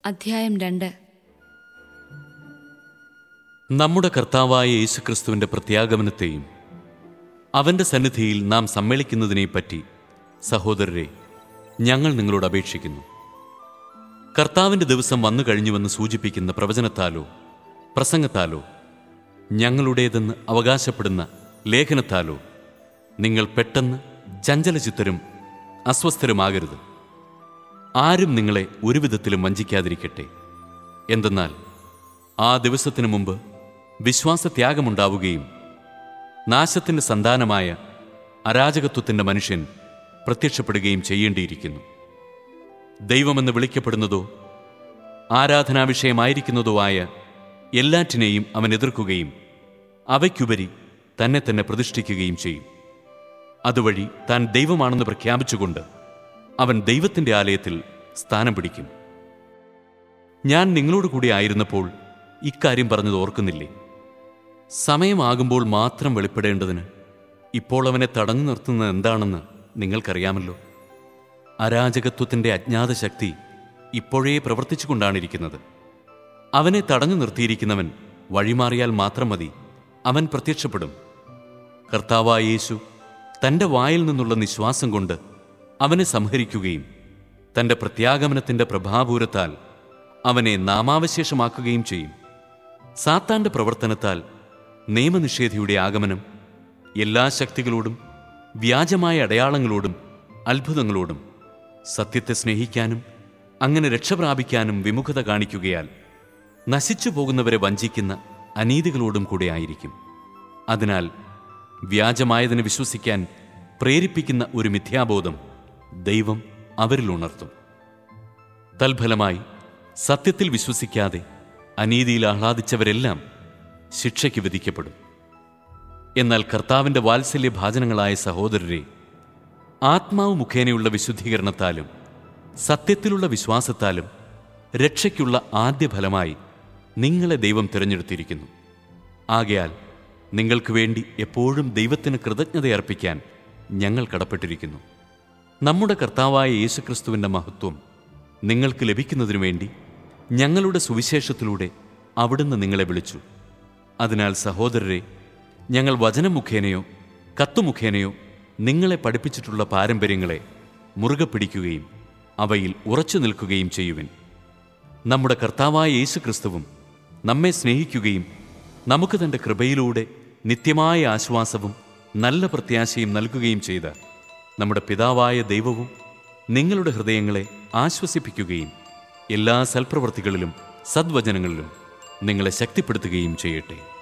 അധ്യായം 2. നമ്മുടെ കർത്താവായ യേശുക്രിസ്തുവിൻ്റെ പ്രത്യാഗമനത്തെയും അവൻ്റെ സന്നിധിയിൽ നാം സമ്മേളിക്കുന്നതിനെപ്പറ്റി സഹോദരരെ, ഞങ്ങൾ നിങ്ങളോട് അപേക്ഷിക്കുന്നു. കർത്താവിൻ്റെ ദിവസം വന്നു കഴിഞ്ഞുവെന്ന് സൂചിപ്പിക്കുന്ന പ്രവചനത്താലോ പ്രസംഗത്താലോ ഞങ്ങളുടേതെന്ന് അവകാശപ്പെടുന്ന ലേഖനത്താലോ നിങ്ങൾ പെട്ടെന്ന് ചഞ്ചലചിത്തരും അസ്വസ്ഥരുമാകരുത്. ആരും നിങ്ങളെ ഒരു വിധത്തിലും വഞ്ചിക്കാതിരിക്കട്ടെ. എന്തെന്നാൽ ആ ദിവസത്തിനു മുമ്പ് വിശ്വാസത്യാഗമുണ്ടാവുകയും നാശത്തിൻ്റെ സന്താനമായ അരാജകത്വത്തിൻ്റെ മനുഷ്യൻ പ്രത്യക്ഷപ്പെടുകയും ചെയ്യേണ്ടിയിരിക്കുന്നു. ദൈവമെന്ന് വിളിക്കപ്പെടുന്നതോ ആരാധനാവിഷയമായിരിക്കുന്നതോ ആയ എല്ലാറ്റിനെയും അവൻ എതിർക്കുകയും അവയ്ക്കുപരി തന്നെ തന്നെ പ്രതിഷ്ഠിക്കുകയും ചെയ്യും. അതുവഴി താൻ ദൈവമാണെന്ന് പ്രഖ്യാപിച്ചുകൊണ്ട് അവൻ ദൈവത്തിൻ്റെ ആലയത്തിൽ സ്ഥാനം പിടിക്കും. ഞാൻ നിങ്ങളോട് കൂടി ആയിരുന്നപ്പോൾ ഇക്കാര്യം പറഞ്ഞത് ഓർക്കുന്നില്ലേ? സമയമാകുമ്പോൾ മാത്രം വെളിപ്പെടേണ്ടതിന് ഇപ്പോൾ അവനെ തടഞ്ഞു നിർത്തുന്നത് എന്താണെന്ന് നിങ്ങൾക്കറിയാമല്ലോ. അരാജകത്വത്തിൻ്റെ അജ്ഞാത ശക്തി ഇപ്പോഴേ പ്രവർത്തിച്ചുകൊണ്ടാണിരിക്കുന്നത്. അവനെ തടഞ്ഞു നിർത്തിയിരിക്കുന്നവൻ വഴിമാറിയാൽ മാത്രം മതി, അവൻ പ്രത്യക്ഷപ്പെടും. കർത്താവായ യേശു തൻ്റെ വായിൽ നിന്നുള്ള നിശ്വാസം കൊണ്ട് അവനെ സംഹരിക്കുകയും തൻ്റെ പ്രത്യാഗമനത്തിൻ്റെ പ്രഭാപൂരത്താൽ അവനെ നാമാവശേഷമാക്കുകയും ചെയ്യും. സാത്താൻ്റെ പ്രവർത്തനത്താൽ നിയമനിഷേധിയുടെ ആഗമനം എല്ലാ ശക്തികളോടും വ്യാജമായ അടയാളങ്ങളോടും അത്ഭുതങ്ങളോടും സത്യത്തെ സ്നേഹിക്കാനും അങ്ങനെ രക്ഷപ്രാപിക്കാനും വിമുഖത കാണിക്കുകയാൽ നശിച്ചു പോകുന്നവരെ വഞ്ചിക്കുന്ന അനീതികളോടും കൂടെ ആയിരിക്കും. അതിനാൽ വ്യാജമായതിനെ വിശ്വസിക്കാൻ പ്രേരിപ്പിക്കുന്ന ഒരു മിഥ്യാബോധം ദൈവം അവരിൽ ഉണർത്തും. തൽഫലമായി സത്യത്തിൽ വിശ്വസിക്കാതെ അനീതിയിൽ ആഹ്ലാദിച്ചവരെല്ലാം ശിക്ഷയ്ക്ക് വിധിക്കപ്പെടും. എന്നാൽ കർത്താവിൻ്റെ വാത്സല്യഭാജനങ്ങളായ സഹോദരരെ, ആത്മാവ് മുഖേനയുള്ള വിശുദ്ധീകരണത്താലും സത്യത്തിലുള്ള വിശ്വാസത്താലും രക്ഷയ്ക്കുള്ള ആദ്യ ഫലമായി നിങ്ങളെ ദൈവം തിരഞ്ഞെടുത്തിരിക്കുന്നു. ആകയാൽ നിങ്ങൾക്ക് വേണ്ടി എപ്പോഴും ദൈവത്തിന് കൃതജ്ഞതയർപ്പിക്കാൻ ഞങ്ങൾ കടപ്പെട്ടിരിക്കുന്നു. നമ്മുടെ കർത്താവായ യേശുക്രിസ്തുവിൻ്റെ മഹത്വം നിങ്ങൾക്ക് ലഭിക്കുന്നതിനു വേണ്ടി ഞങ്ങളുടെ സുവിശേഷത്തിലൂടെ അവിടുന്ന് നിങ്ങളെ വിളിച്ചു. അതിനാൽ സഹോദരരെ, ഞങ്ങൾ വചനം മുഖേനയോ കത്തുമുഖേനയോ നിങ്ങളെ പഠിപ്പിച്ചിട്ടുള്ള പാരമ്പര്യങ്ങളെ മുറുകെ പിടിക്കുകയും അവയിൽ ഉറച്ചു നിൽക്കുകയും ചെയ്യുവിൻ. നമ്മുടെ കർത്താവായ യേശുക്രിസ്തുവും നമ്മെ സ്നേഹിക്കുകയും നമുക്ക് തൻ്റെ കൃപയിലൂടെ നിത്യമായ ആശ്വാസവും നല്ല പ്രത്യാശയും നൽകുകയും ചെയ്ത നമ്മുടെ പിതാവായ ദൈവവും നിങ്ങളുടെ ഹൃദയങ്ങളെ ആശ്വസിപ്പിക്കുകയും എല്ലാ സൽപ്രവൃത്തികളിലും സദ്വചനങ്ങളിലും നിങ്ങളെ ശക്തിപ്പെടുത്തുകയും ചെയ്യട്ടെ.